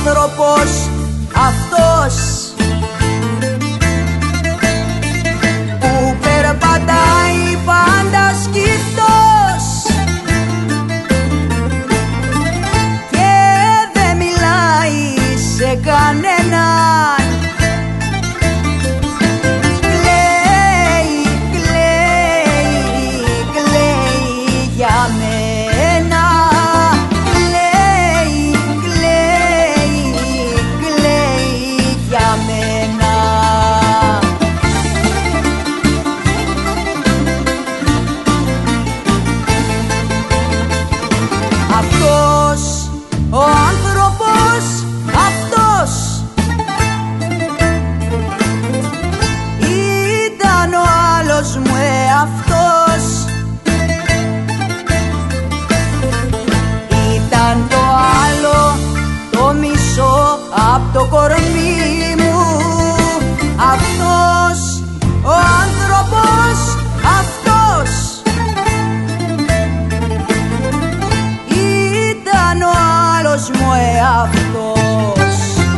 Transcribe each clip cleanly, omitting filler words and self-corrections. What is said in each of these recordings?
άνθρωπος αυτός που περπατάει πάντα σκυφτός και δεν μιλάει σε κανέναν. Κλαίει, κλαίει, κλαίει για μένα. Κλαίει, κλαίει, κλαίει για μένα. Αυτός ο άνθρωπος αυτός ήταν ο άλλος μου εαυτός. Ήταν το άλλο το μισό απ' το κορμί μου. Αυτός ο άνθρωπος αυτός ήταν ο άλλος μου εαυτός.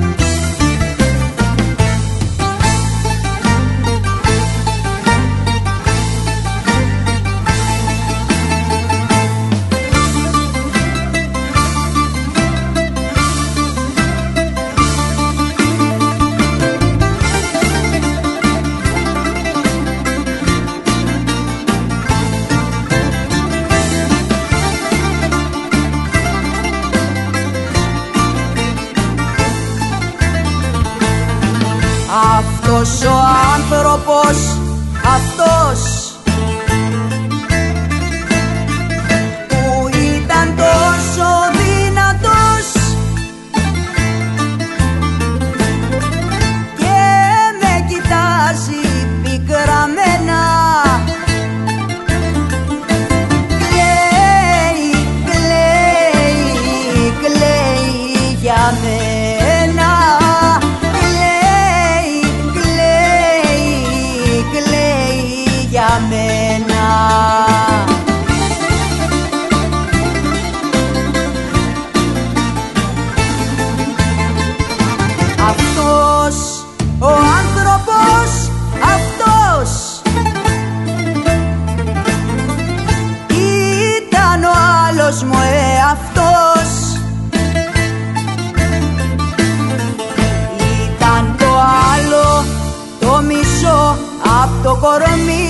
Αυτός ο άνθρωπος αυτός που ήταν τόσο δυνατός και με κοιτάζει πικραμένα. Κλαίει, κλαίει, κλαίει για μένα. Για μένα. Αυτός ο άνθρωπος αυτός ήταν ο άλλος μου εαυτός. Ήταν το άλλο το μισό απ' το κορμί